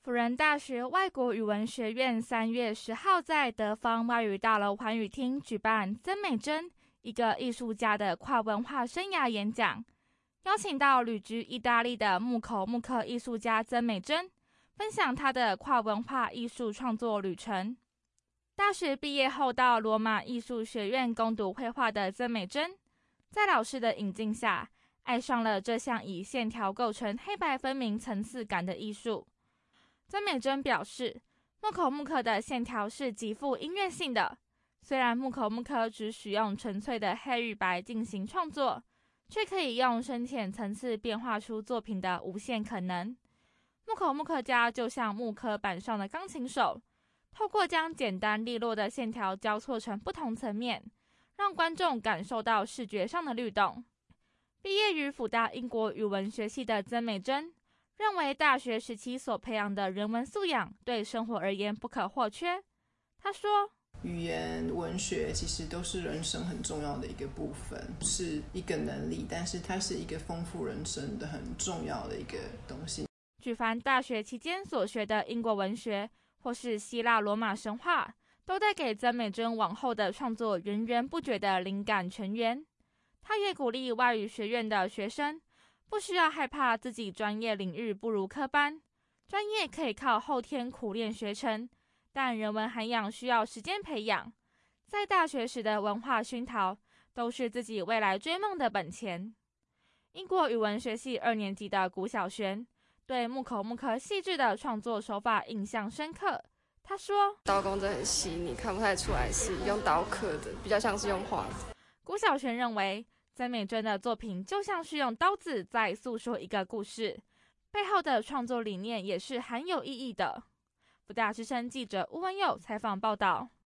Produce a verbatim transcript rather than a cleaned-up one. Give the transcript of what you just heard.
辅仁大学外国语文学院三月十号在德方外语大楼寰宇厅举办曾美珍一个艺术家的跨文化生涯演讲，邀请到旅居意大利的木口木刻艺术家曾美珍分享她的跨文化艺术创作旅程。大学毕业后到罗马艺术学院攻读绘画的曾美珍，在老师的引进下，爱上了这项以线条构成黑白分明层次感的艺术。曾美珍表示，木口木刻的线条是极富音乐性的，虽然木口木刻只使用纯粹的黑与白进行创作，却可以用深浅层次变化出作品的无限可能。木口木刻家就像木刻板上的钢琴手，透过将简单利落的线条交错成不同层面，让观众感受到视觉上的律动。毕业于辅大英国语文学系的曾美珍认为，大学时期所培养的人文素养对生活而言不可或缺。他说， 语言文学其实都是人生很重要的一个部分，是一个能力，但是它是一个丰富人生的很重要的一个东西。 举凡大学期间所学的英国文学或是希腊罗马神话，都带给曾美珍往后的创作源源不绝的灵感泉源。他也鼓励外语学院的学生不需要害怕自己专业领域不如科班，专业可以靠后天苦练学成，但人文涵养需要时间培养。在大学时的文化熏陶，都是自己未来追梦的本钱。英国语文学系二年级的古小璇对木口木刻细致的创作手法印象深刻。他说， 刀工真的很细腻，看不太出来是用刀刻的，比较像是用画的。 古小璇认为，曾美珍的作品就像是用刀子在诉说一个故事，背后的创作理念也是很有意义的。辅大之声记者吴文佑采访报道。